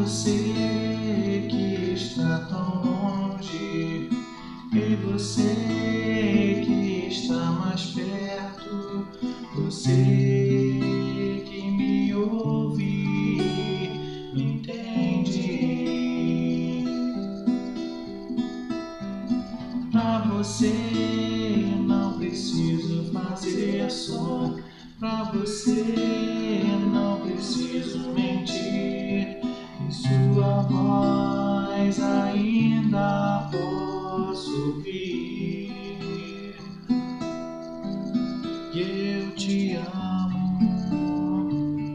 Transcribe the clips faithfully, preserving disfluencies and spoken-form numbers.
você que está tão longe, e você que está mais perto, você que me ouve, me entende. Pra você não preciso fazer som, pra você não preciso mentir, em sua voz ainda posso ouvir que eu te amo.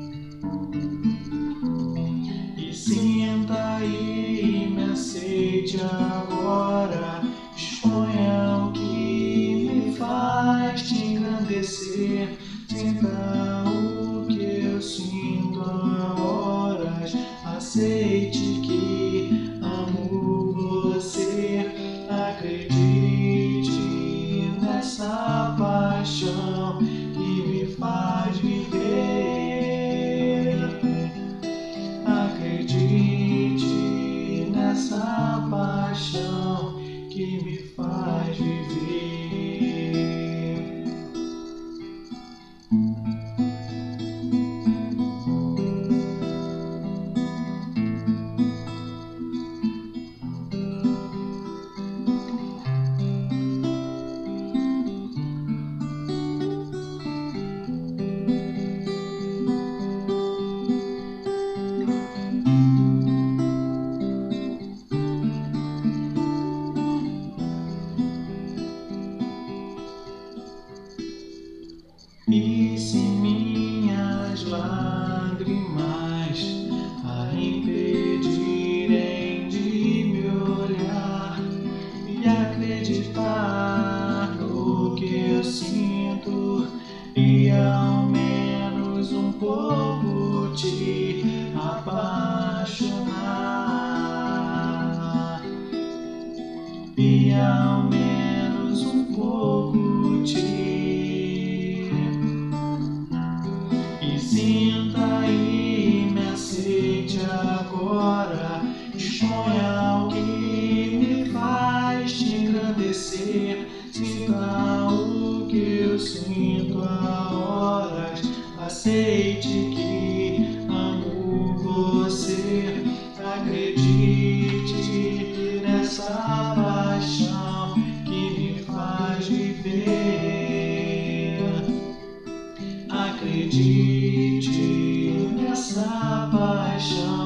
E sinta aí, me aceite agora, exponha o que me faz te engrandecer. Sinta o que eu sinto há horas, aceite que amo você, acredite nessa paixão que me faz viver, acredite nessa paixão que me faz viver. E se minhas lágrimas a impedirem de me olhar e acreditar no que eu sinto, e ao menos um pouco te apaixonar, e ao menos um pouco te. Sinta aí, me aceite agora, exponha o que me faz te engrandecer. Sinta o que eu sinto há horas, aceite que amo você, acredite nessa paixão que me faz viver, acredite nessa paixão